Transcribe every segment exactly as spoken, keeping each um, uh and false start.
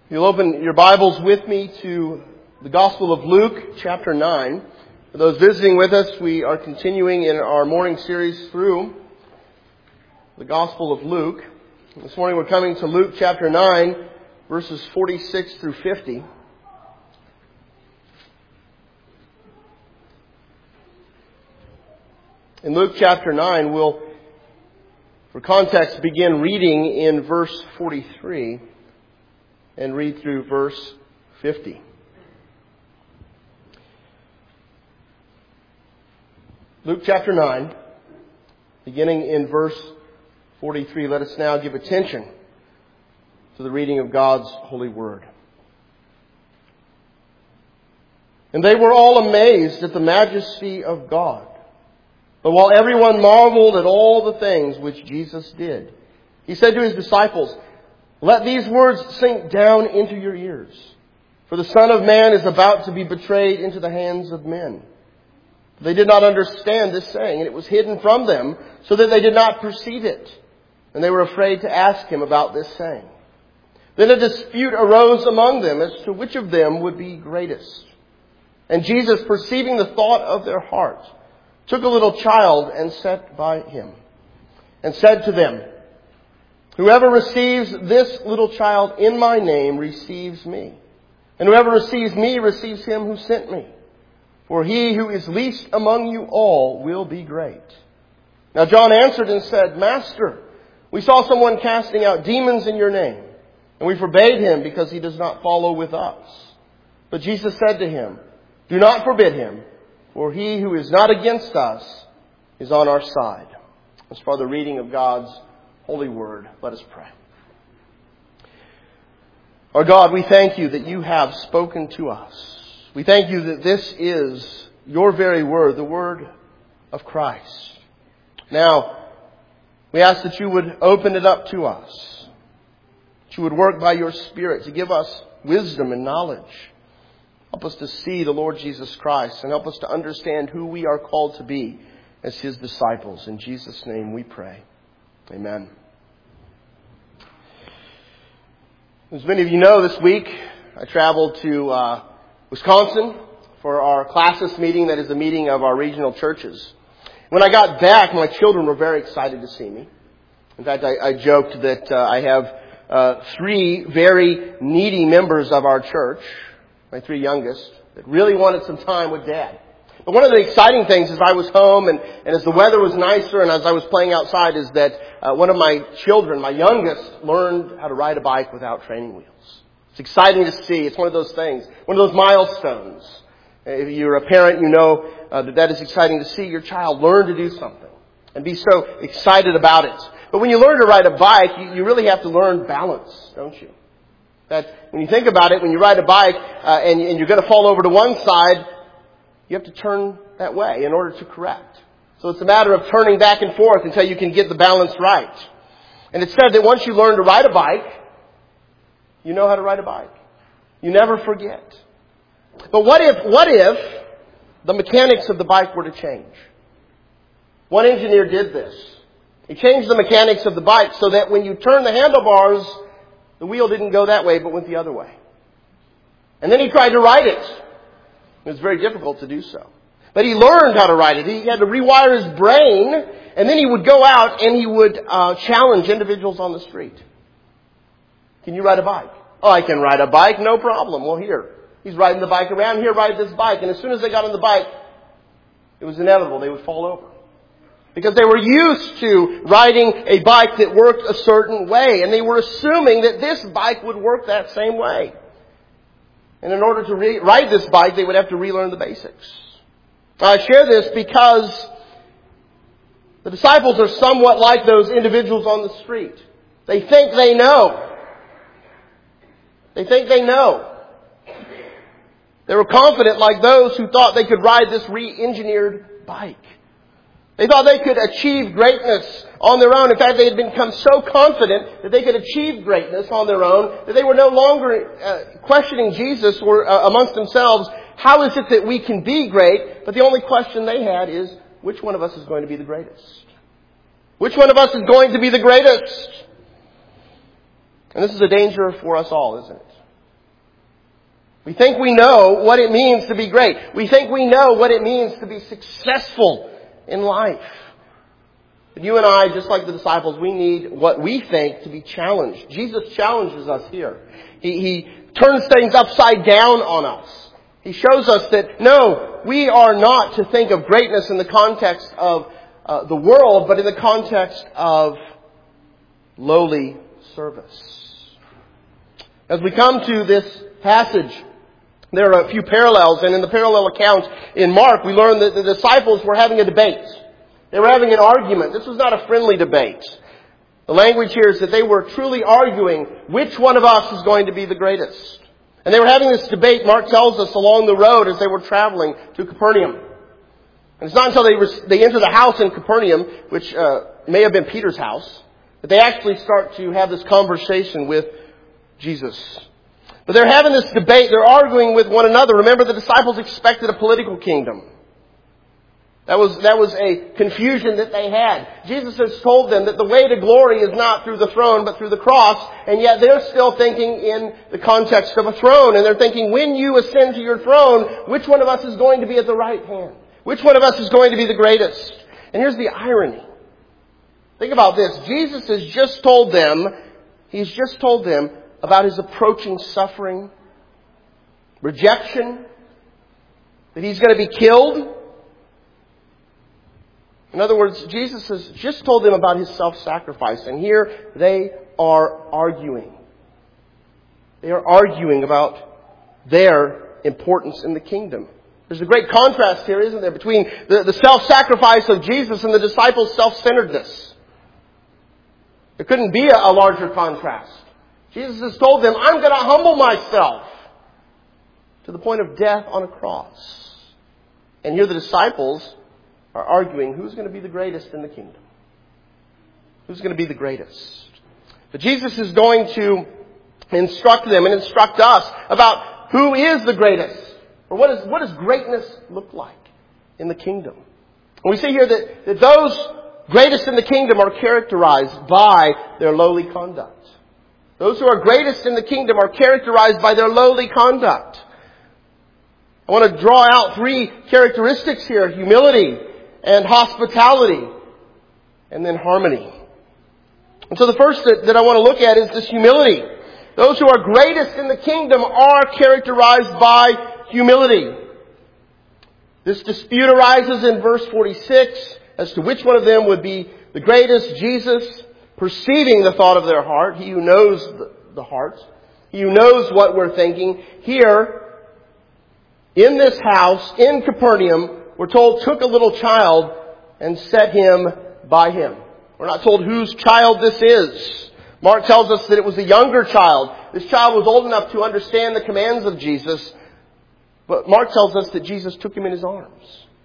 You'll open your Bibles with me to the Gospel of Luke, chapter nine. For those visiting with us, we are continuing in our morning series through the Gospel of Luke. This morning we're coming to Luke chapter nine, verses forty-six through fifty. In Luke chapter nine, we'll, for context, begin reading in verse forty-three and read through verse fifty. Luke chapter nine, beginning in verse forty-three. Let us now give attention to the reading of God's holy word. And they were all amazed at the majesty of God. But while everyone marveled at all the things which Jesus did, he said to his disciples, "Let these words sink down into your ears. For the Son of Man is about to be betrayed into the hands of men." They did not understand this saying, and it was hidden from them, so that they did not perceive it. And they were afraid to ask him about this saying. Then a dispute arose among them as to which of them would be greatest. And Jesus, perceiving the thought of their hearts, took a little child and sat by him, and said to them, "Whoever receives this little child in my name receives me. And whoever receives me receives him who sent me. For he who is least among you all will be great." Now John answered and said, "Master, we saw someone casting out demons in your name, and we forbade him because he does not follow with us." But Jesus said to him, "Do not forbid him, for he who is not against us is on our side." As for the reading of God's holy word, let us pray. Our God, we thank you that you have spoken to us. We thank you that this is your very word, the word of Christ. Now, we ask that you would open it up to us, that you would work by your Spirit to give us wisdom and knowledge. Help us to see the Lord Jesus Christ and help us to understand who we are called to be as his disciples. In Jesus' name we pray. Amen. As many of you know, this week I traveled to uh, Wisconsin for our classis meeting, that is the meeting of our regional churches. When I got back, my children were very excited to see me. In fact, I, I joked that uh, I have uh, three very needy members of our church, my three youngest, that really wanted some time with Dad. But one of the exciting things as I was home and, and as the weather was nicer and as I was playing outside is that uh, one of my children, my youngest, learned how to ride a bike without training wheels. It's exciting to see. It's one of those things, one of those milestones. If you're a parent, you know uh, that that is exciting to see your child learn to do something and be so excited about it. But when you learn to ride a bike, you, you really have to learn balance, don't you? That when you think about it, when you ride a bike uh, and, and you're going to fall over to one side, you have to turn that way in order to correct. So it's a matter of turning back and forth until you can get the balance right. And it's said that once you learn to ride a bike, you know how to ride a bike. You never forget. But what if, what if the mechanics of the bike were to change? One engineer did this. He changed the mechanics of the bike so that when you turn the handlebars, the wheel didn't go that way but went the other way. And then he tried to ride it. It was very difficult to do so. But he learned how to ride it. He had to rewire his brain, and then he would go out and he would uh, challenge individuals on the street. "Can you ride a bike?" "Oh, I can ride a bike, no problem." "Well, here." He's riding the bike around. "Here, ride this bike." And as soon as they got on the bike, it was inevitable they would fall over. Because they were used to riding a bike that worked a certain way. And they were assuming that this bike would work that same way. And in order to re- ride this bike, they would have to relearn the basics. I share this because the disciples are somewhat like those individuals on the street. They think they know. They think they know. They were confident like those who thought they could ride this re-engineered bike. They thought they could achieve greatness on their own. In fact, they had become so confident that they could achieve greatness on their own that they were no longer uh, questioning Jesus or uh, amongst themselves, how is it that we can be great? But the only question they had is, which one of us is going to be the greatest? Which one of us is going to be the greatest? And this is a danger for us all, isn't it? We think we know what it means to be great. We think we know what it means to be successful in life. But you and I, just like the disciples, we need what we think to be challenged. Jesus challenges us here. He, he turns things upside down on us. He shows us that, no, we are not to think of greatness in the context of uh, the world, but in the context of lowly service. As we come to this passage, there are a few parallels, and in the parallel account in Mark, we learn that the disciples were having a debate. They were having an argument. This was not a friendly debate. The language here is that they were truly arguing which one of us is going to be the greatest. And they were having this debate, Mark tells us, along the road as they were traveling to Capernaum. And it's not until they, were, they enter the house in Capernaum, which uh, may have been Peter's house, that they actually start to have this conversation with Jesus. But they're having this debate. They're arguing with one another. Remember, the disciples expected a political kingdom. That was, that was a confusion that they had. Jesus has told them that the way to glory is not through the throne, but through the cross. And yet they're still thinking in the context of a throne. And they're thinking, when you ascend to your throne, which one of us is going to be at the right hand? Which one of us is going to be the greatest? And here's the irony. Think about this. Jesus has just told them, He's just told them about His approaching suffering, rejection, that He's going to be killed. In other words, Jesus has just told them about His self-sacrifice, and here they are arguing. They are arguing about their importance in the kingdom. There's a great contrast here, isn't there, between the, the self-sacrifice of Jesus and the disciples' self-centeredness. There couldn't be a, a larger contrast. Jesus has told them, I'm going to humble myself to the point of death on a cross. And here the disciples are arguing who's going to be the greatest in the kingdom. Who's going to be the greatest? But Jesus is going to instruct them and instruct us about who is the greatest. Or what, is, what does greatness look like in the kingdom? And we see here that, that those greatest in the kingdom are characterized by their lowly conduct. Those who are greatest in the kingdom are characterized by their lowly conduct. I want to draw out three characteristics here: humility and hospitality, and then harmony. And so the first that, that I want to look at is this humility. Those who are greatest in the kingdom are characterized by humility. This dispute arises in verse forty-six as to which one of them would be the greatest. Jesus, perceiving the thought of their heart, He who knows the, the heart, He who knows what we're thinking, here in this house in Capernaum, we're told, took a little child and set him by him. We're not told whose child this is. Mark tells us that it was a younger child. This child was old enough to understand the commands of Jesus. But Mark tells us that Jesus took him in His arms.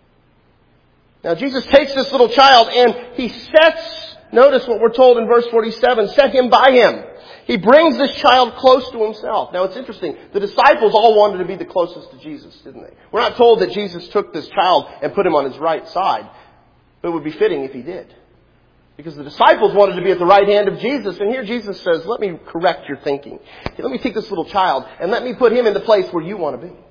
Now Jesus takes this little child and He sets, notice what we're told in verse forty-seven, set him by him. He brings this child close to Himself. Now it's interesting. The disciples all wanted to be the closest to Jesus, didn't they? We're not told that Jesus took this child and put him on His right side. But it would be fitting if He did. Because the disciples wanted to be at the right hand of Jesus. And here Jesus says, let me correct your thinking. Let me take this little child and let me put him in the place where you want to be.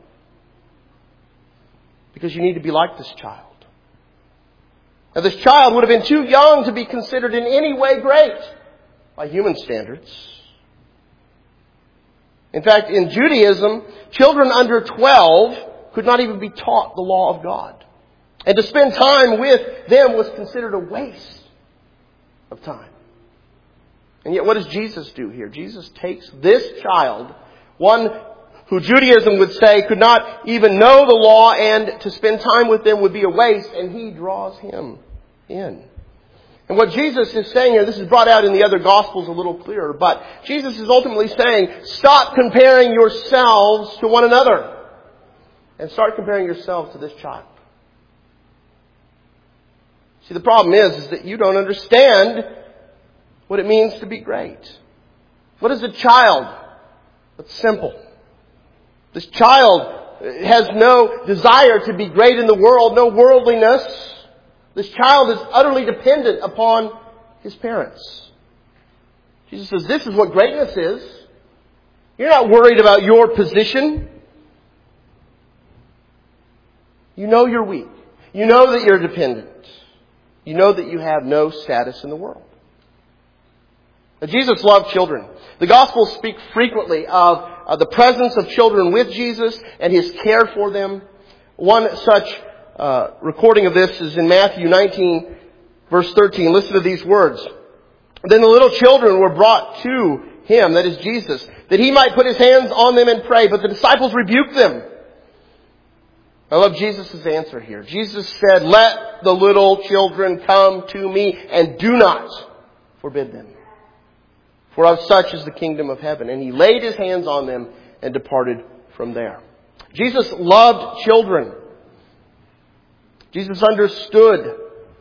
Because you need to be like this child. Now this child would have been too young to be considered in any way great by human standards. In fact, in Judaism, children under twelve could not even be taught the law of God. And to spend time with them was considered a waste of time. And yet what does Jesus do here? Jesus takes this child, one who Judaism would say could not even know the law, and to spend time with them would be a waste, and He draws him in. And what Jesus is saying here, this is brought out in the other Gospels a little clearer, but Jesus is ultimately saying, stop comparing yourselves to one another and start comparing yourselves to this child. See, the problem is, is that you don't understand what it means to be great. What is a child? It's simple. This child has no desire to be great in the world, no worldliness. This child is utterly dependent upon his parents. Jesus says, this is what greatness is. You're not worried about your position. You know you're weak. You know that you're dependent. You know that you have no status in the world. Now, Jesus loved children. The Gospels speak frequently of uh, the presence of children with Jesus and His care for them. One such uh, recording of this is in Matthew nineteen, verse thirteen. Listen to these words. Then the little children were brought to Him, that is Jesus, that He might put His hands on them and pray. But the disciples rebuked them. I love Jesus' answer here. Jesus said, "Let the little children come to me and do not forbid them. For of such is the kingdom of heaven." And He laid His hands on them and departed from there. Jesus loved children. Jesus understood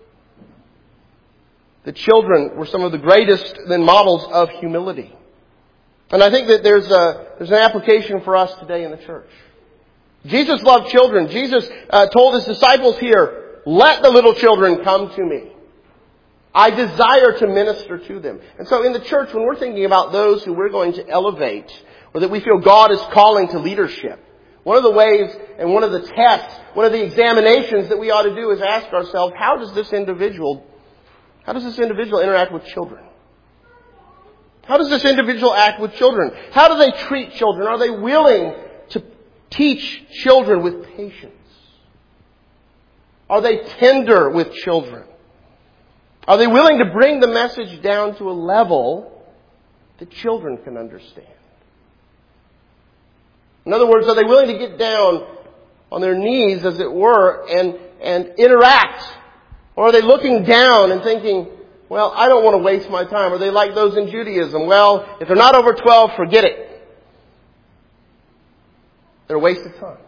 that children were some of the greatest then models of humility. And I think that there's a there's an application for us today in the church. Jesus loved children. Jesus uh, told His disciples here, "Let the little children come to me. I desire to minister to them." And so in the church, when we're thinking about those who we're going to elevate, or that we feel God is calling to leadership, one of the ways and one of the tests, one of the examinations that we ought to do is ask ourselves, how does this individual, how does this individual interact with children? How does this individual act with children? How do they treat children? Are they willing to teach children with patience? Are they tender with children? Are they willing to bring the message down to a level that children can understand? In other words, are they willing to get down on their knees, as it were, and, and interact? Or are they looking down and thinking, well, I don't want to waste my time? Are they like those in Judaism? Well, if they're not over twelve, forget it. They're a waste of time.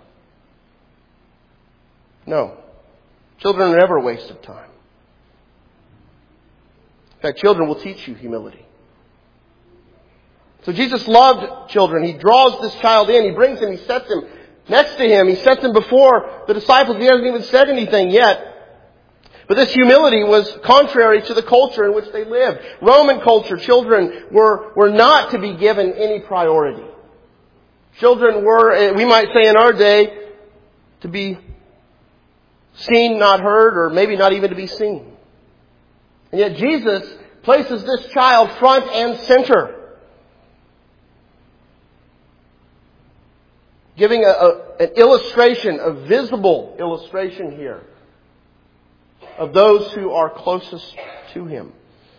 No. Children are never a waste of time. In fact, children will teach you humility. So Jesus loved children. He draws this child in. He brings him. He sets him next to him. He sets him before the disciples. He hasn't even said anything yet. But this humility was contrary to the culture in which they lived. Roman culture, children were, were not to be given any priority. Children were, we might say in our day, to be seen, not heard, or maybe not even to be seen. And yet Jesus places this child front and center, giving a, a, an illustration, a visible illustration here of those who are closest to Him.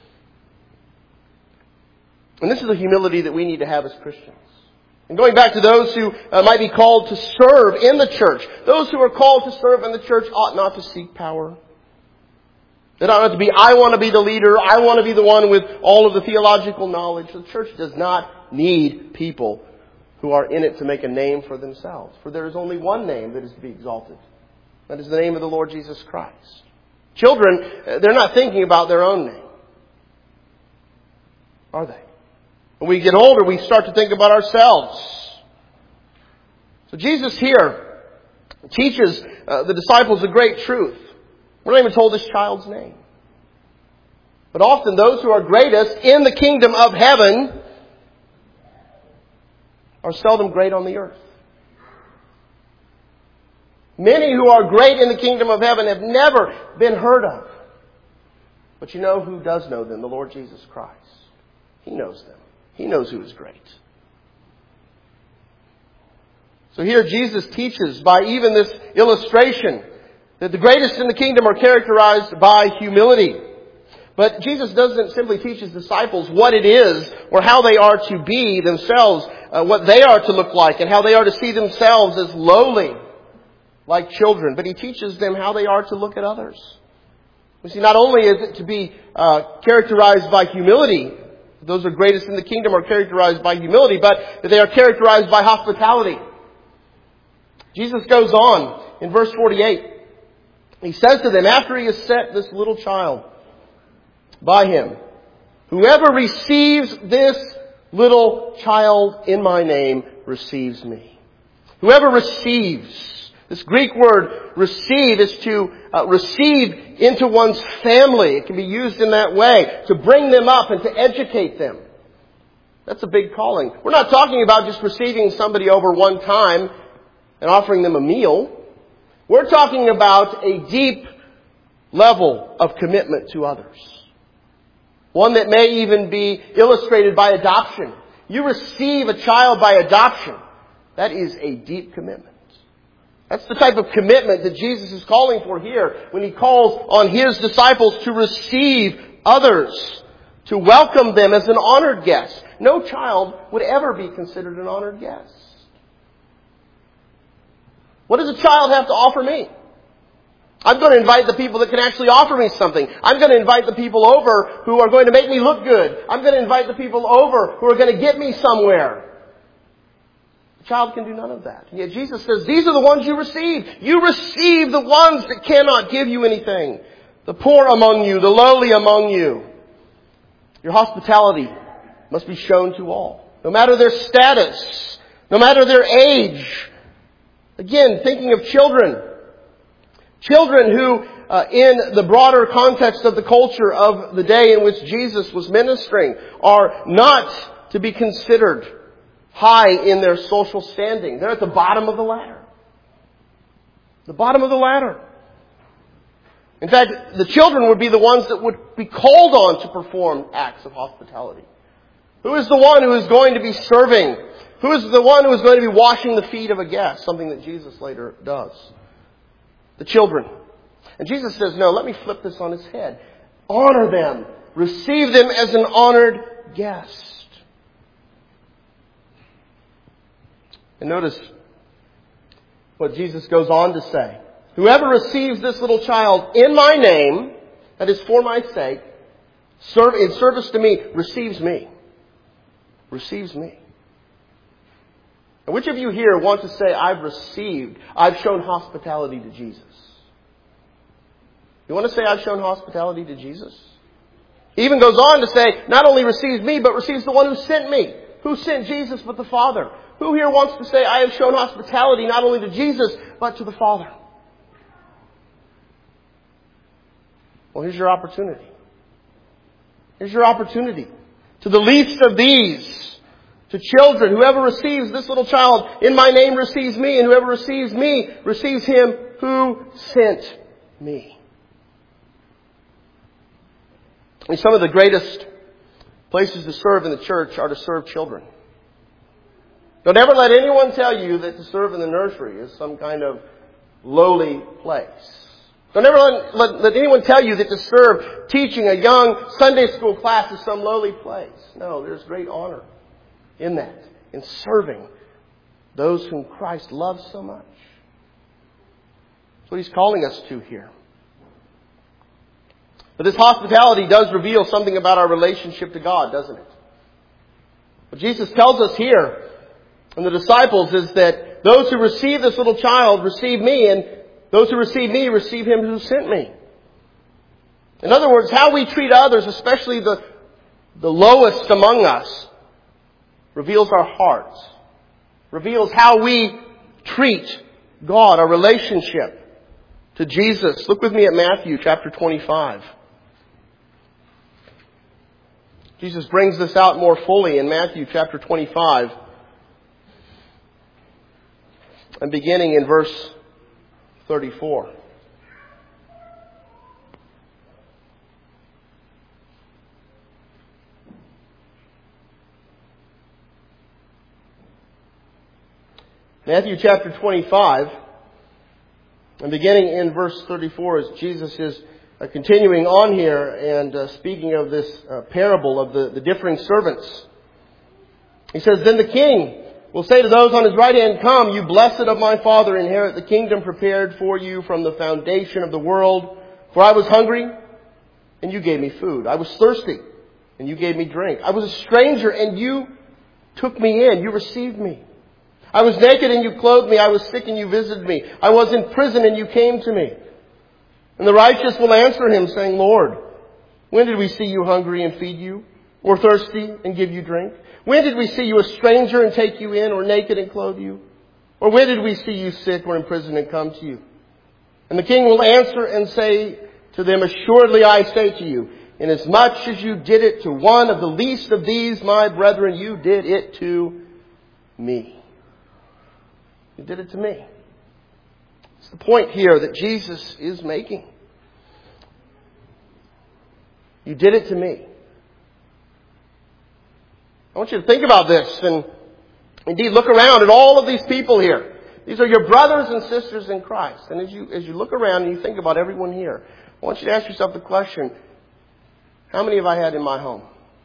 And this is the humility that we need to have as Christians. And going back to those who uh, might be called to serve in the church, those who are called to serve in the church ought not to seek power. It ought not to be, I want to be the leader, I want to be the one with all of the theological knowledge. The church does not need people who are in it to make a name for themselves. For there is only one name that is to be exalted. That is the name of the Lord Jesus Christ. Children, they're not thinking about their own name, are they? When we get older, we start to think about ourselves. So Jesus here teaches uh, the disciples a great truth. We're not even told this child's name. But often those who are greatest in the kingdom of heaven are seldom great on the earth. Many who are great in the kingdom of heaven have never been heard of. But you know who does know them? The Lord Jesus Christ. He knows them. He knows who is great. So here Jesus teaches by even this illustration that the greatest in the kingdom are characterized by humility. But Jesus doesn't simply teach His disciples what it is or how they are to be themselves, uh, what they are to look like and how they are to see themselves as lowly like children. But He teaches them how they are to look at others. You see, not only is it to be uh, characterized by humility, those who are greatest in the kingdom are characterized by humility, but that they are characterized by hospitality. Jesus goes on in verse forty-eight. He says to them, after He has set this little child by Him, whoever receives this little child in my name receives me. Whoever receives, this Greek word receive is to uh, receive into one's family. It can be used in that way, to bring them up and to educate them. That's a big calling. We're not talking about just receiving somebody over one time and offering them a meal. We're talking about a deep level of commitment to others. One that may even be illustrated by adoption. You receive a child by adoption. That is a deep commitment. That's the type of commitment that Jesus is calling for here when He calls on His disciples to receive others, to welcome them as an honored guest. No child would ever be considered an honored guest. What does a child have to offer me? I'm going to invite the people that can actually offer me something. I'm going to invite the people over who are going to make me look good. I'm going to invite the people over who are going to get me somewhere. A child can do none of that. And yet Jesus says, these are the ones you receive. You receive the ones that cannot give you anything. The poor among you, the lowly among you. Your hospitality must be shown to all. No matter their status, no matter their age. Again, thinking of children. Children who, uh, in the broader context of the culture of the day in which Jesus was ministering, are not to be considered high in their social standing. They're at the bottom of the ladder. The bottom of the ladder. In fact, the children would be the ones that would be called on to perform acts of hospitality. Who is the one who is going to be serving? Who is the one who is going to be washing the feet of a guest? Something that Jesus later does. The children. And Jesus says, no, let me flip this on its head. Honor them. Receive them as an honored guest. And notice what Jesus goes on to say. Whoever receives this little child in my name, that is for my sake, serve, in service to me, receives me. Receives me. And which of you here want to say, I've received, I've shown hospitality to Jesus? You want to say, I've shown hospitality to Jesus? He even goes on to say, not only receives me, but receives the one who sent me. Who sent Jesus but the Father? Who here wants to say, I have shown hospitality not only to Jesus, but to the Father? Well, here's your opportunity. Here's your opportunity. To the least of these, to children, whoever receives this little child in my name receives me, and whoever receives me receives Him who sent me. And some of the greatest places to serve in the church are to serve children. Don't ever let anyone tell you that to serve in the nursery is some kind of lowly place. Don't ever let, let, let anyone tell you that to serve teaching a young Sunday school class is some lowly place. No, there's great honor in that, in serving those whom Christ loves so much. That's what He's calling us to here. But this hospitality does reveal something about our relationship to God, doesn't it? What Jesus tells us here and the disciples is that those who receive this little child receive me, and those who receive me receive Him who sent me. In other words, how we treat others, especially the, the lowest among us, reveals our hearts, reveals how we treat God, our relationship to Jesus. Look with me at Matthew chapter twenty-five. Jesus brings this out more fully in Matthew chapter twenty-five. And beginning in verse thirty-four. Matthew chapter twenty-five, and beginning in verse thirty-four, as Jesus is uh, continuing on here and uh, speaking of this uh, parable of the, the differing servants. He says, Then the king will say to those on his right hand, Come, you blessed of my Father, inherit the kingdom prepared for you from the foundation of the world. For I was hungry, and you gave me food. I was thirsty, and you gave me drink. I was a stranger, and you took me in. You received me. I was naked, and you clothed me. I was sick, and you visited me. I was in prison, and you came to me. And the righteous will answer him, saying, Lord, when did we see you hungry and feed you, or thirsty and give you drink? When did we see you a stranger and take you in, or naked and clothe you? Or when did we see you sick or in prison and come to you? And the king will answer and say to them, Assuredly I say to you, inasmuch as you did it to one of the least of these, my brethren, you did it to me. You did it to me. It's the point here that Jesus is making. You did it to me. I want you to think about this and indeed look around at all of these people here. These are your brothers and sisters in Christ. And as you, as you look around and you think about everyone here, I want you to ask yourself the question, how many have I had in my home?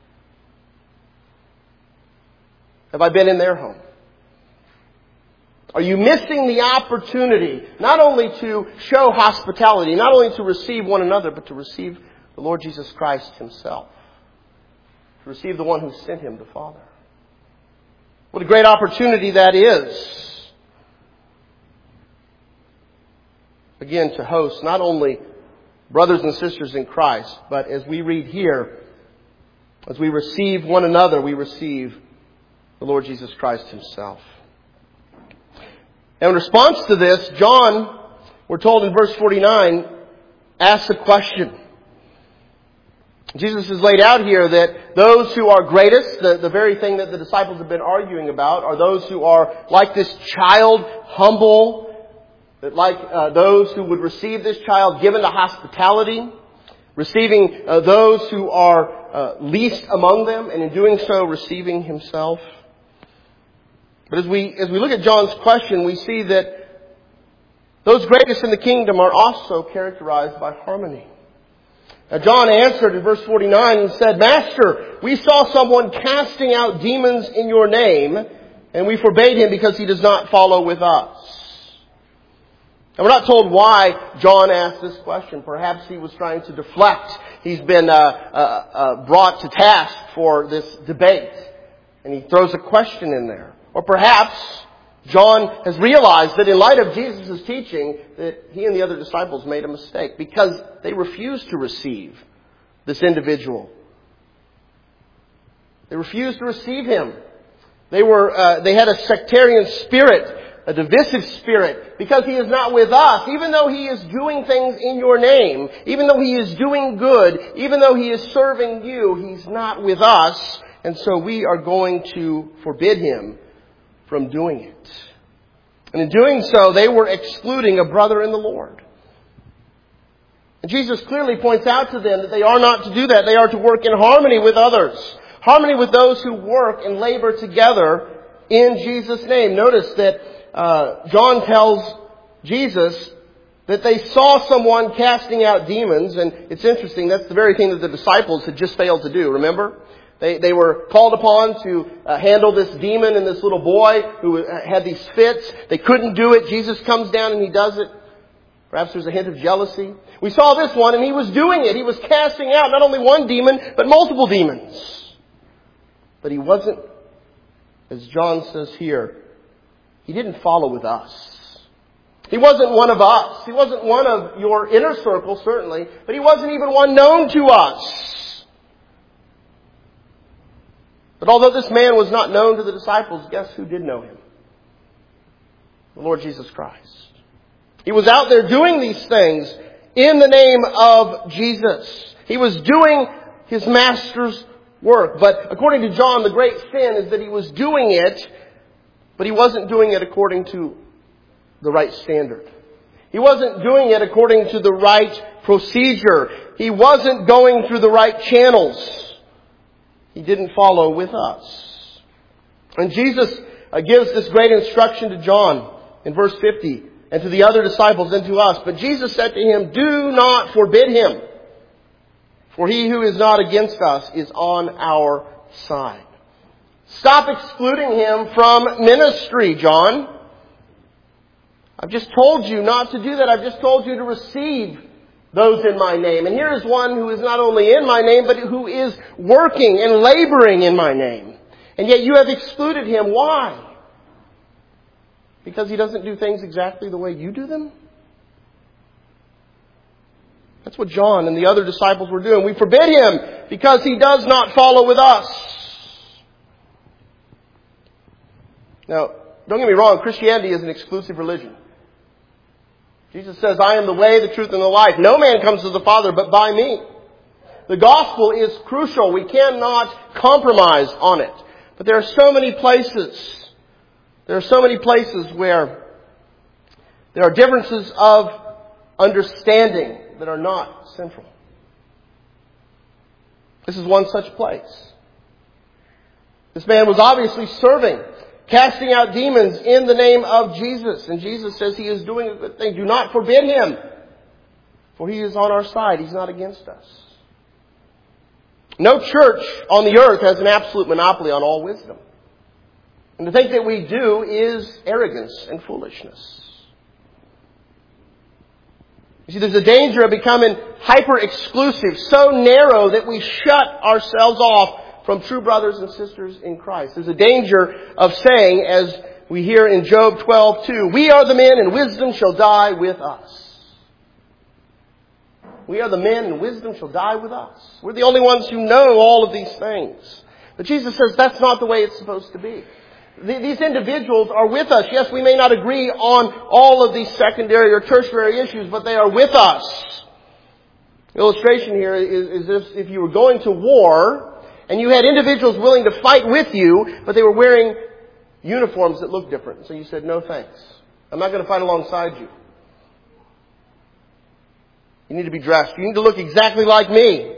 Have I been in their home? Are you missing the opportunity not only to show hospitality, not only to receive one another, but to receive the Lord Jesus Christ Himself? To receive the one who sent Him, the Father. What a great opportunity that is. Again, to host not only brothers and sisters in Christ, but as we read here, as we receive one another, we receive the Lord Jesus Christ Himself. Now in response to this, John, we're told in verse forty-nine, asks a question. Jesus has laid out here that those who are greatest, the, the very thing that the disciples have been arguing about, are those who are like this child, humble, that like uh, those who would receive this child, given to hospitality, receiving uh, those who are uh, least among them, and in doing so, receiving Himself. But as we as we look at John's question, we see that those greatest in the kingdom are also characterized by harmony. Now John answered in verse forty-nine and said, Master, we saw someone casting out demons in your name, and we forbade him because he does not follow with us. And we're not told why John asked this question. Perhaps he was trying to deflect. He's been uh, uh, uh, brought to task for this debate, and he throws a question in there. Or perhaps John has realized that in light of Jesus' teaching, that he and the other disciples made a mistake because they refused to receive this individual. They refused to receive him. They were uh, they had a sectarian spirit, a divisive spirit, because he is not with us. Even though he is doing things in your name, even though he is doing good, even though he is serving you, he's not with us, and so we are going to forbid him from doing it. And in doing so, they were excluding a brother in the Lord. And Jesus clearly points out to them that they are not to do that. They are to work in harmony with others. Harmony with those who work and labor together in Jesus' name. Notice that uh, John tells Jesus that they saw someone casting out demons. And it's interesting, that's the very thing that the disciples had just failed to do, remember? They, they were called upon to uh, handle this demon and this little boy who had these fits. They couldn't do it. Jesus comes down and He does it. Perhaps there's a hint of jealousy. We saw this one and He was doing it. He was casting out not only one demon, but multiple demons. But He wasn't, as John says here, He didn't follow with us. He wasn't one of us. He wasn't one of your inner circle, certainly, but He wasn't even one known to us. But although this man was not known to the disciples, guess who did know Him? The Lord Jesus Christ. He was out there doing these things in the name of Jesus. He was doing His Master's work. But according to John, the great sin is that he was doing it, but he wasn't doing it according to the right standard. He wasn't doing it according to the right procedure. He wasn't going through the right channels. He didn't follow with us. And Jesus uh, gives this great instruction to John in verse fifty, and to the other disciples and to us. But Jesus said to him, do not forbid him, for he who is not against us is on our side. Stop excluding him from ministry, John. I've just told you not to do that. I've just told you to receive those in my name. And here is one who is not only in my name, but who is working and laboring in my name. And yet you have excluded him. Why? Because he doesn't do things exactly the way you do them? That's what John and the other disciples were doing. We forbid him because he does not follow with us. Now, don't get me wrong, Christianity is an exclusive religion. Jesus says, I am the way, the truth, and the life. No man comes to the Father but by me. The gospel is crucial. We cannot compromise on it. But there are so many places, there are so many places where There are differences of understanding that are not central. This is one such place. This man was obviously serving, casting out demons in the name of Jesus. And Jesus says he is doing a good thing. Do not forbid him, for he is on our side. He's not against us. No church on the earth has an absolute monopoly on all wisdom. And to think that we do is arrogance and foolishness. You see, there's a danger of becoming hyper-exclusive, so narrow that we shut ourselves off from true brothers and sisters in Christ. There's a danger of saying, as we hear in Job twelve two, we are the men and wisdom shall die with us. We are the men and wisdom shall die with us. We're the only ones who know all of these things. But Jesus says that's not the way it's supposed to be. These individuals are with us. Yes, we may not agree on all of these secondary or tertiary issues, but they are with us. The illustration here is, is if, if you were going to war and you had individuals willing to fight with you, but they were wearing uniforms that looked different. So you said, no thanks. I'm not going to fight alongside you. You need to be dressed. You need to look exactly like me.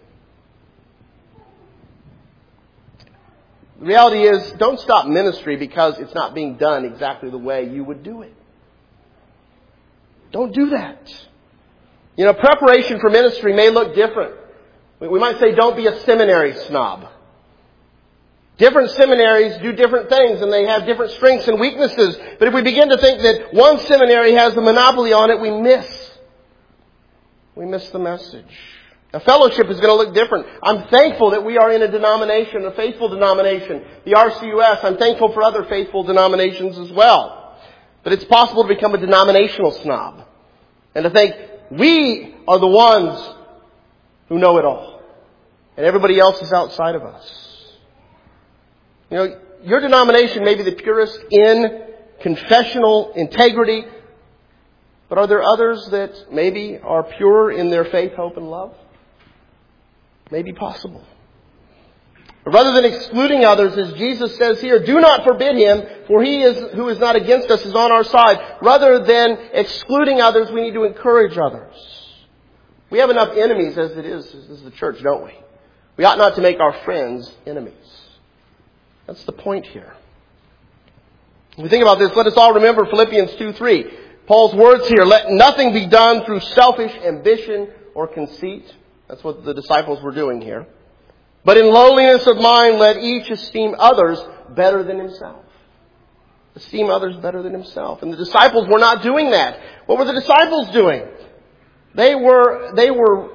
The reality is, don't stop ministry because it's not being done exactly the way you would do it. Don't do that. You know, preparation for ministry may look different. We might say, don't be a seminary snob. Different seminaries do different things and they have different strengths and weaknesses. But if we begin to think that one seminary has a monopoly on it, we miss. We miss the message. A fellowship is going to look different. I'm thankful that we are in a denomination, a faithful denomination, the R C U S. I'm thankful for other faithful denominations as well. But it's possible to become a denominational snob and to think we are the ones who know it all and everybody else is outside of us. You know, your denomination may be the purest in confessional integrity, but are there others that maybe are pure in their faith, hope, and love? Maybe possible. But rather than excluding others, as Jesus says here, do not forbid him, for he is who is not against us is on our side. Rather than excluding others, we need to encourage others. We have enough enemies as it is as the church, don't we? We ought not to make our friends enemies. That's the point here. When we think about this, let us all remember Philippians two three. Paul's words here, let nothing be done through selfish ambition or conceit. That's what the disciples were doing here. But in lowliness of mind, let each esteem others better than himself. Esteem others better than himself. And the disciples were not doing that. What were the disciples doing? They were, they were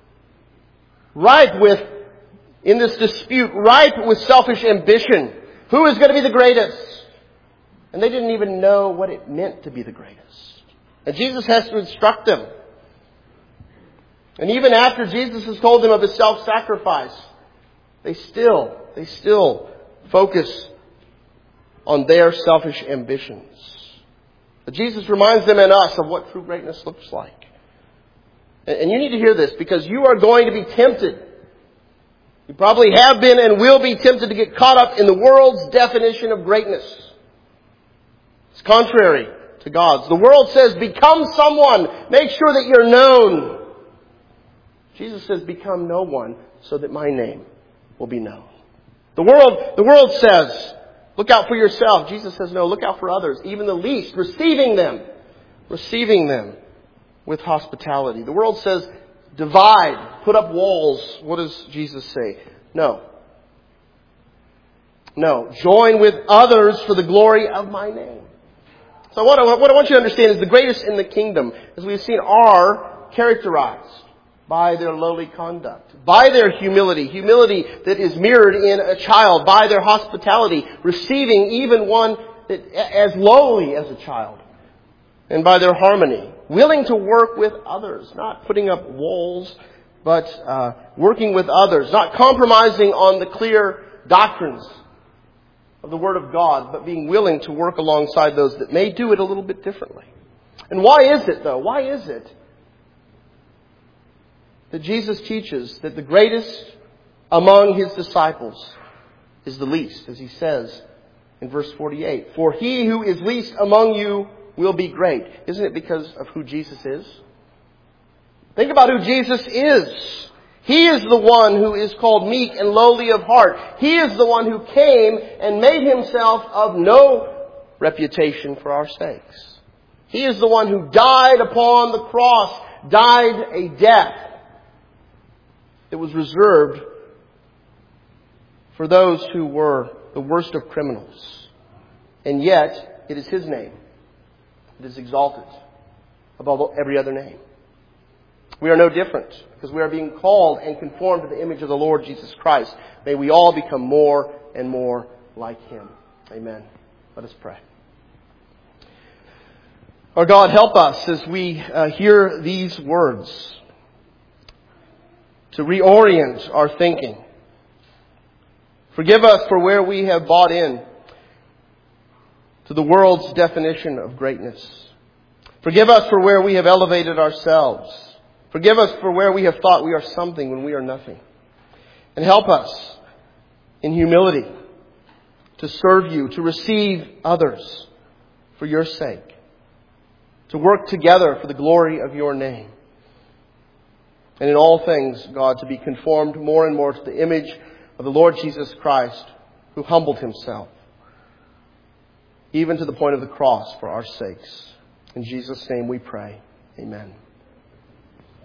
ripe with, in this dispute, ripe with selfish ambition. Who is going to be the greatest? And they didn't even know what it meant to be the greatest. And Jesus has to instruct them. And even after Jesus has told them of his self-sacrifice, they still, they still focus on their selfish ambitions. But Jesus reminds them and us of what true greatness looks like. And you need to hear this because you are going to be tempted. You probably have been and will be tempted to get caught up in the world's definition of greatness. It's contrary to God's. The world says, become someone. Make sure that you're known. Jesus says, become no one so that my name will be known. The world, the world says, look out for yourself. Jesus says, no, look out for others, even the least, receiving them, receiving them with hospitality. The world says, divide, put up walls. What does Jesus say? No. No. Join with others for the glory of my name. So what I, what I want you to understand is the greatest in the kingdom, as we've seen, are characterized by their lowly conduct, by their humility, humility that is mirrored in a child, by their hospitality, receiving even one that, as lowly as a child, and by their harmony, willing to work with others, not putting up walls, but uh, working with others, not compromising on the clear doctrines of the Word of God, but being willing to work alongside those that may do it a little bit differently. And why is it, though? Why is it that Jesus teaches that the greatest among his disciples is the least, as he says in verse forty-eight. For he who is least among you will be great. Isn't it because of who Jesus is? Think about who Jesus is. He is the one who is called meek and lowly of heart. He is the one who came and made himself of no reputation for our sakes. He is the one who died upon the cross, died a death that was reserved for those who were the worst of criminals. And yet, it is His name that is exalted above every other name. We are no different because we are being called and conformed to the image of the Lord Jesus Christ. May we all become more and more like Him. Amen. Let us pray. Our God, help us as we uh, hear these words to reorient our thinking. Forgive us for where we have bought in to the world's definition of greatness. Forgive us for where we have elevated ourselves. Forgive us for where we have thought we are something when we are nothing. And help us in humility to serve You, to receive others for Your sake, to work together for the glory of Your name. And in all things, God, to be conformed more and more to the image of the Lord Jesus Christ, who humbled Himself, even to the point of the cross for our sakes. In Jesus' name we pray. Amen.